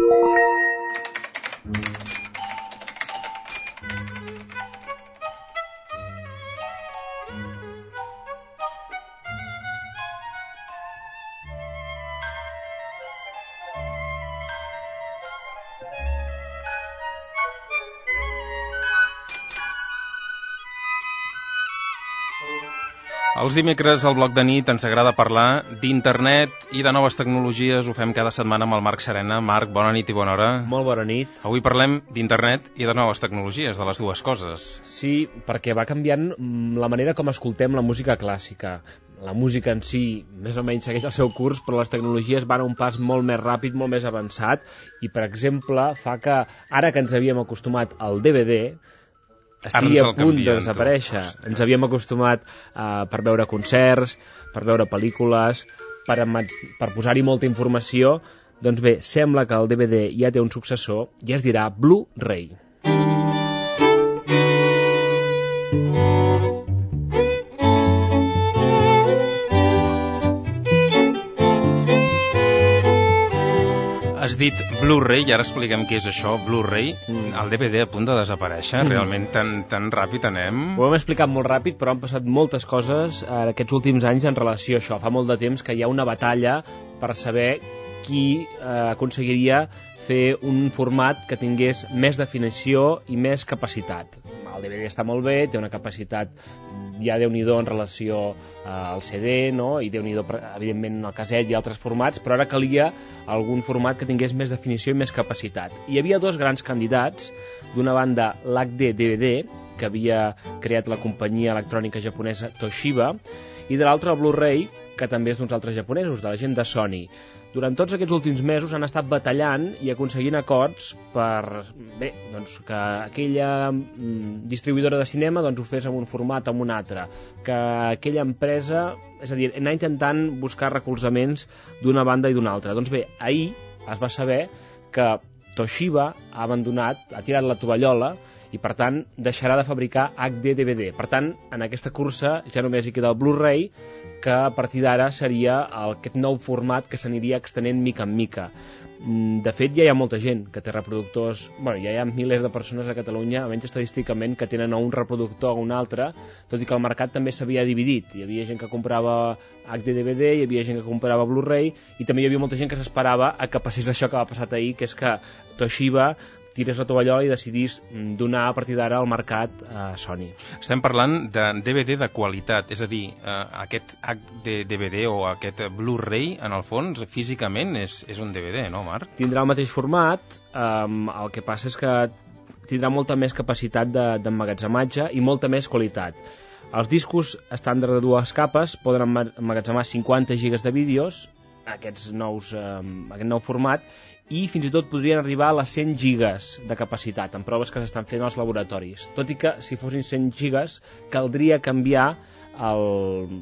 Els dimecres al bloc de nit ens agrada parlar d'internet i de noves tecnologies. Ho fem cada setmana amb el Marc Serena. Marc, bona nit i bona hora. Molt bona nit. Avui parlem d'internet i de noves tecnologies, de les dues coses. Sí, perquè va canviant la manera com escoltem la música clàssica. La música en si més o menys segueix el seu curs, però les tecnologies van a un pas molt més ràpid, molt més avançat, i per exemple fa que ara que ens havíem acostumat al DVD estigui a punt de desaparèixer. Ens havíem acostumat per veure concerts, per veure pel·lícules, per posar-hi molta informació. Doncs bé, sembla que el DVD ja té un successor i es dirà Blu-ray. Has dit Blu-ray i ara expliquem què és això, Blu-ray. El DVD a punt de desaparèixer, realment tan ràpid anem. Ho hem explicat molt ràpid, però han passat moltes coses aquests últims anys en relació a això. Fa molt de temps que hi ha una batalla per saber qui aconseguiria fer un format que tingués més definició i més capacitat. El DVD està molt bé, té una capacitat ja Déu-n'hi-do en relació al CD, no? I Déu-n'hi-do, evidentment, el caset i altres formats, però ara calia algun format que tingués més definició i més capacitat. Hi havia dos grans candidats, d'una banda l'HD-DVD, que havia creat la companyia electrònica japonesa Toshiba, i de l'altra el Blu-ray, que també és d'uns altres japonesos, de la gent de Sony. Durant tots aquests últims mesos han estat batallant i aconseguint acords per que aquella distribuïdora de cinema ho fes en un format o en un altre, que aquella empresa, és a dir, anar intentant buscar recolzaments d'una banda i d'una altra. Doncs bé, ahir es va saber que Toshiba ha tirat la tovallola i per tant deixarà de fabricar HD-DVD. Per tant, en aquesta cursa ja només hi queda el Blu-ray, que a partir d'ara seria aquest nou format que s'aniria extenent mica en mica. De fet, ja hi ha molta gent que té reproductors, ja hi ha milers de persones a Catalunya, almenys estadísticament, que tenen un reproductor o un altre, tot i que el mercat també s'havia dividit. Hi havia gent que comprava HD-DVD, hi havia gent que comprava Blu-ray, i també hi havia molta gent que s'esperava a que passés això que va passar ahir, que és que Toshiba tirés la tovallola i decidís donar a partir d'ara al mercat a Sony. Estem parlant de DVD de qualitat, és a dir, aquest HD-DVD o aquest Blu-ray, en el fons, físicament és un DVD, no, Marc? Tindrà el mateix format, el que passa és que tindrà molta més capacitat d'emmagatzematge i molta més qualitat. Els discos estàndard de dues capes poden emmagatzemar 50 gigas de vídeos, aquest nou format, i fins i tot podrien arribar a les 100 gigas de capacitat, en proves que s'estan fent als laboratoris. Tot i que, si fossin 100 gigas, caldria canviar el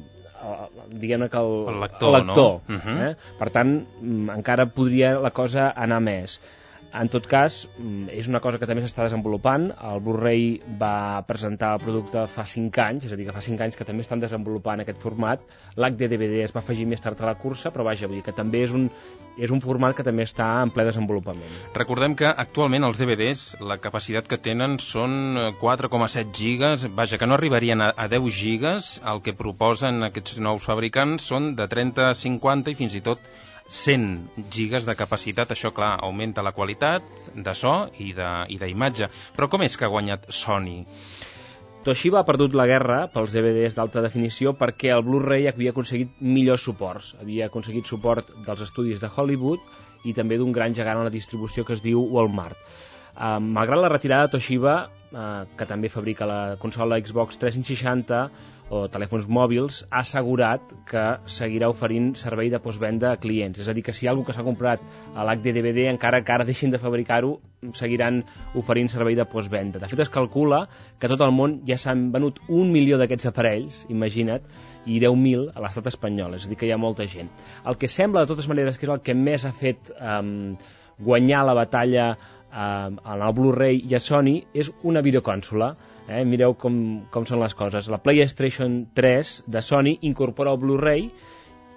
lector. No? Per tant, encara podria la cosa anar més. En tot cas, és una cosa que també s'està desenvolupant. El Blu-ray va presentar el producte fa 5 anys, és a dir, que fa 5 anys que també estan desenvolupant aquest format. l'HD-DVD es va afegir més tard a la cursa, però vaja, vull dir que també és un format que també està en ple desenvolupament. Recordem que actualment els DVDs, la capacitat que tenen són 4,7 gigas, vaja, que no arribarien a 10 gigas. El que proposen aquests nous fabricants són de 30 a 50 i fins i tot 100 gigas de capacitat. Això, clar, augmenta la qualitat de so i d'imatge. Però com és que ha guanyat Sony? Toshiba ha perdut la guerra pels DVDs d'alta definició perquè el Blu-ray havia aconseguit millors suports. Havia aconseguit suport dels estudis de Hollywood i també d'un gran gegant a la distribució que es diu Walmart. Malgrat la retirada de Toshiba, que també fabrica la consola Xbox 360 o telèfons mòbils, ha assegurat que seguirà oferint servei de postvenda a clients. És a dir, que si hi ha algú que s'ha comprat a l'HD-DVD, encara que ara deixin de fabricar-ho, seguiran oferint servei de postvenda. De fet, es calcula que a tot el món ja s'han venut 1 milió d'aquests aparells, imagina't, i 10.000 a l'estat espanyol, és a dir, que hi ha molta gent. El que sembla, de totes maneres, que és el que més ha fet guanyar la batalla en el Blu-ray i a Sony, és una videoconsola. Mireu com són les coses. La PlayStation 3 de Sony incorpora el Blu-ray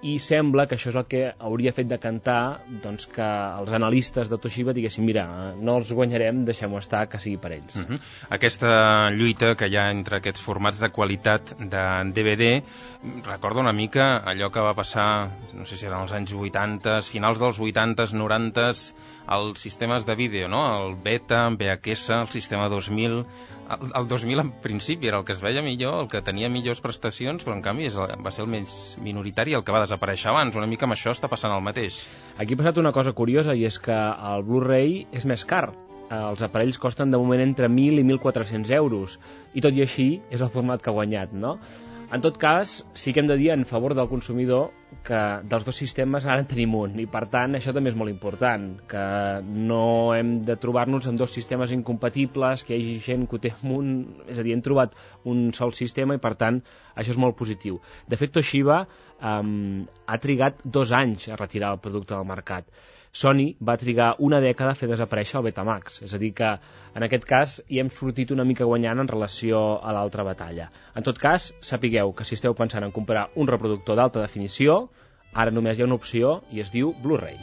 i sembla que això és el que hauria fet decantar doncs, que els analistes de Toshiba diguessin, mira, no els guanyarem, deixem-ho estar, que sigui per ells. Aquesta lluita que hi ha entre aquests formats de qualitat de DVD recorda una mica allò que va passar, no sé si eren els anys 80, finals dels 80s, 90s, els sistemes de vídeo, no? El Beta, VHS, el sistema 2000. El 2000 en principi era el que es veia millor, el que tenia millors prestacions, però en canvi va ser el més minoritari, el que va desaparèixer abans. Una mica amb això està passant el mateix. Aquí ha passat una cosa curiosa, i és que el Blu-ray és més car. Els aparells costen de moment entre 1.000 i 1.400 euros, i tot i així és el format que ha guanyat, no? En tot cas, sí que hem de dir en favor del consumidor que dels dos sistemes ara en tenim un, i per tant això també és molt important, que no hem de trobar-nos amb dos sistemes incompatibles, que hi hagi gent que ho té amb un... És a dir, hem trobat un sol sistema i per tant això és molt positiu. De fet, Toshiba ha trigat 2 anys a retirar el producte del mercat. Sony va trigar una dècada a fer desaparèixer el Betamax, és a dir que en aquest cas hi hem sortit una mica guanyant en relació a l'altra batalla. En tot cas, sapigueu que si esteu pensant en comprar un reproductor d'alta definició, ara només hi ha una opció i es diu Blu-ray.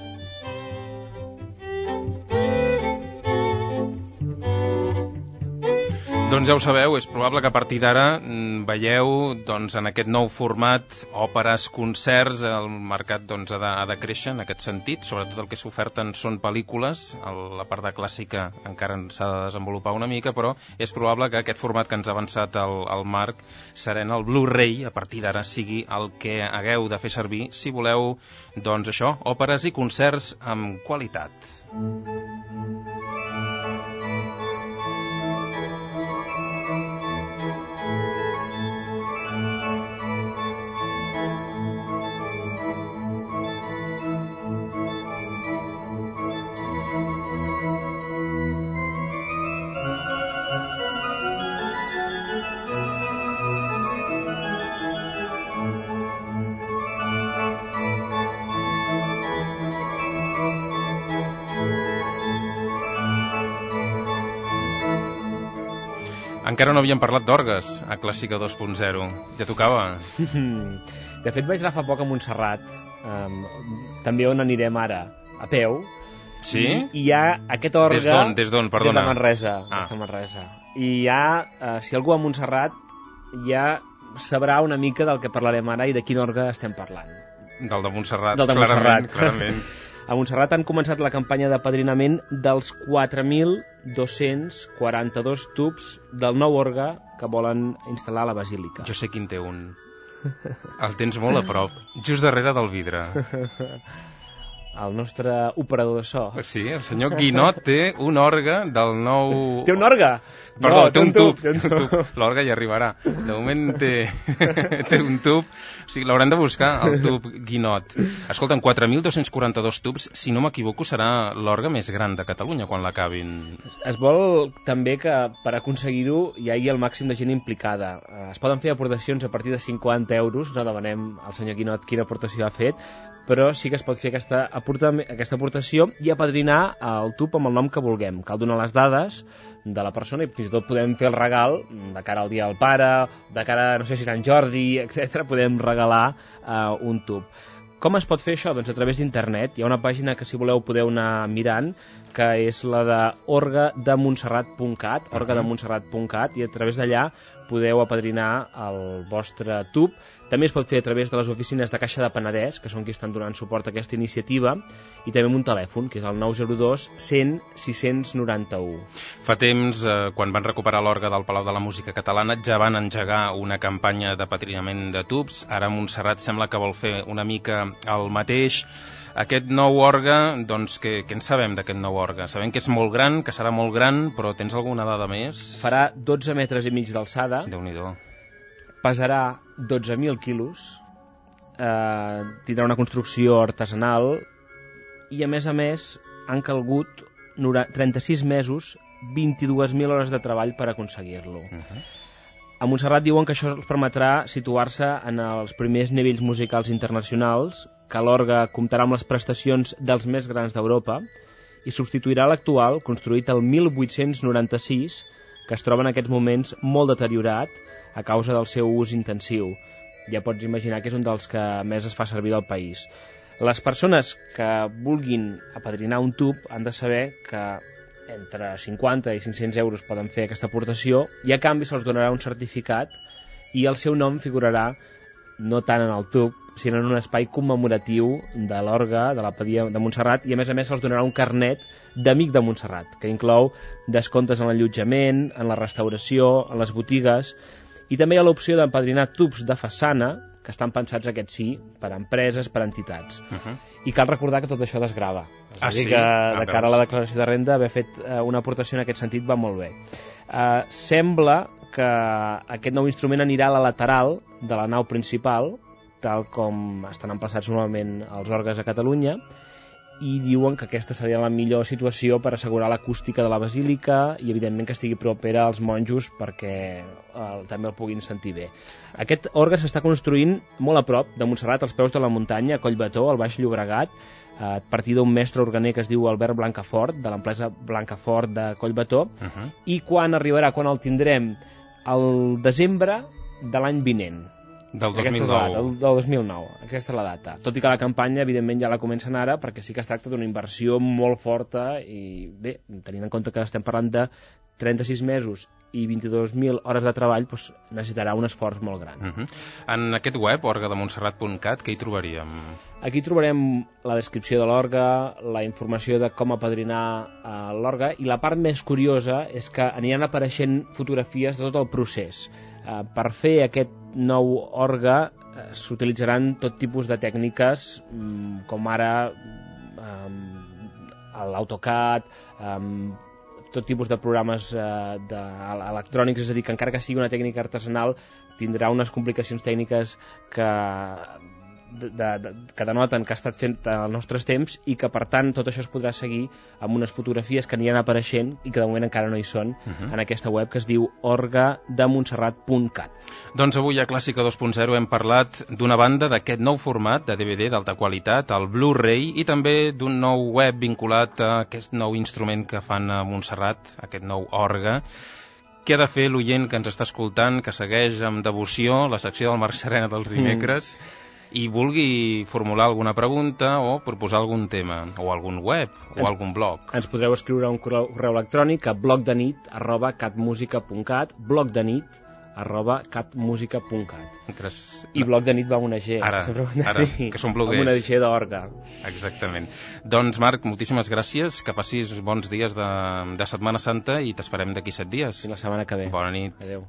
Doncs ja ho sabeu, és probable que a partir d'ara veieu doncs, en aquest nou format òperes, concerts, el mercat doncs, ha de créixer en aquest sentit, sobretot el que s'oferten són pel·lícules, la part de clàssica encara s'ha de desenvolupar una mica, però és probable que aquest format que ens ha avançat el Marc serà en el Blu-ray, a partir d'ara sigui el que hagueu de fer servir si voleu, doncs això, òperes i concerts amb qualitat. Encara no havíem parlat d'orgues a Clàssica 2.0. Ja tocava. De fet, vaig anar fa poc a Montserrat, també on anirem ara, a peu. Sí? I hi ha aquest orgue... Des d'on, perdona? Des de Manresa. I hi ha, si algú a Montserrat, ja sabrà una mica del que parlarem ara i de quin orgue estem parlant. Del de Montserrat, del de Montserrat. clarament. A Montserrat han començat la campanya d'apadrinament dels 4.242 tubs del nou orgue que volen instal·lar a la Basílica. Jo sé quin té un. El tens molt a prop, just darrere del vidre. El nostre operador de so. Sí, el senyor Guinot té un orgue del nou... Té un orgue? Perdó, no, té un tub. L'orgue hi arribarà. De moment té un tub. O sigui, l'haurem de buscar, el tub Guinot. Escolta'm, 4.242 tubs, si no m'equivoco, serà l'orgue més gran de Catalunya quan l'acabin. Es vol també que per aconseguir-ho hi hagi el màxim de gent implicada. Es poden fer aportacions a partir de 50 euros, no demanem al senyor Guinot quina aportació ha fet, però sí que es pot fer aquesta aportació i apadrinar el tub amb el nom que vulguem. Cal donar les dades de la persona i fins i tot podem fer el regal de cara al dia del pare, de cara, no sé si Sant Jordi, etc. Podem regalar un tub. Com es pot fer això? Doncs a través d'internet. Hi ha una pàgina que, si voleu, podeu anar mirant, que és la de orgademontserrat.cat, orgademontserrat.cat, i a través d'allà podeu apadrinar el vostre tub. També es pot fer a través de les oficines de Caixa de Penedès, que són qui estan donant suport a aquesta iniciativa, i també amb un telèfon, que és el 902 100 691. Fa temps, quan van recuperar l'orgue del Palau de la Música Catalana, ja van engegar una campanya d'apadrinament de tubs. Ara Montserrat sembla que vol fer una mica el mateix. Aquest nou orgue, doncs, què en sabem d'aquest nou orgue? Sabem que és molt gran, que serà molt gran, però tens alguna dada més? Farà 12 metres i mig d'alçada. Déu-n'hi-do. Pesarà 12.000 quilos, tindrà una construcció artesanal i, a més, han calgut 36 mesos, 22.000 hores de treball per aconseguir-lo. A Montserrat diuen que això els permetrà situar-se en els primers nivells musicals internacionals, que l'orgue comptarà amb les prestacions dels més grans d'Europa i substituirà l'actual, construït el 1896, que es troba en aquests moments molt deteriorat a causa del seu ús intensiu. ja pots imaginar que és un dels que més es fa servir del país. Les persones que vulguin apadrinar un tub han de saber que entre 50 i 500 euros poden fer aquesta aportació i a canvi se'ls donarà un certificat i el seu nom figurarà no tant en el tub, sinó en un espai commemoratiu de l'orgue de l'Abadia de Montserrat, i a més se'ls donarà un carnet d'amic de Montserrat, que inclou descomptes en l'allotjament, en la restauració, en les botigues, i també hi ha l'opció d'empadrinar tubs de façana, que estan pensats, aquests sí, per a empreses, per a entitats. I cal recordar que tot això desgrava. És a dir, que de cara a la declaració de renda, haver fet una aportació en aquest sentit va molt bé. Sembla que aquest nou instrument anirà a la lateral de la nau principal, tal com estan emplaçats normalment els orgues a Catalunya, i diuen que aquesta seria la millor situació per assegurar l'acústica de la basílica i evidentment que estigui propera als monjos perquè també el puguin sentir bé. Aquest orgue s'està construint molt a prop de Montserrat, als peus de la muntanya, a Collbató, al Baix Llobregat, a partir d'un mestre organer que es diu Albert Blancafort, de l'empresa Blancafort de Collbató, i quan arribarà, quan el tindrem? Al desembre de l'any vinent. Del 2009. Del 2009, aquesta és la data. Tot i que la campanya, evidentment, ja la comencen ara, perquè sí que es tracta d'una inversió molt forta i, bé, tenint en compte que estem parlant de 36 mesos i 22.000 hores de treball, doncs necessitarà un esforç molt gran. En aquest web, orguedemontserrat.cat, què hi trobaríem? Aquí trobarem la descripció de l'orgue, la informació de com apadrinar l'orgue, i la part més curiosa és que aniran apareixent fotografies de tot el procés. Per fer aquest nou orgue s'utilitzaran tot tipus de tècniques, com ara l'AutoCAD, tot tipus de programes electrònics, és a dir, que encara que sigui una tècnica artesanal tindrà unes complicacions tècniques que denoten que ha estat fent als nostres temps i que per tant tot això es podrà seguir amb unes fotografies que aniran apareixent i que de moment encara no hi són en aquesta web que es diu orguedemontserrat.cat. Doncs avui a Clàssica 2.0 hem parlat d'una banda d'aquest nou format de DVD d'alta qualitat, el Blu-ray, i també d'un nou web vinculat a aquest nou instrument que fan a Montserrat, aquest nou orgue. Què ha de fer l'oient que ens està escoltant, que segueix amb devoció la secció del Marc Serena dels dimecres i vulgui formular alguna pregunta o proposar algun tema, o algun web, o algun blog? Ens podreu escriure un correu electrònic a blogdenit@catmusica.cat, blogdenit@catmusica.cat. I blog de nit va amb una G. Ara, que són bloguers. Amb una G d'orgue. Exactament. Doncs, Marc, moltíssimes gràcies, que passis bons dies de Setmana Santa i t'esperem d'aquí 7 dies. Fins la setmana que ve. Bona nit. Adéu.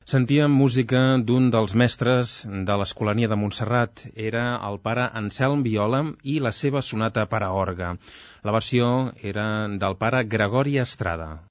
Sentíem música d'un dels mestres de l'Escolania de Montserrat. Era el pare Anselm Viola i la seva sonata per a orgue. La versió era del pare Gregori Estrada.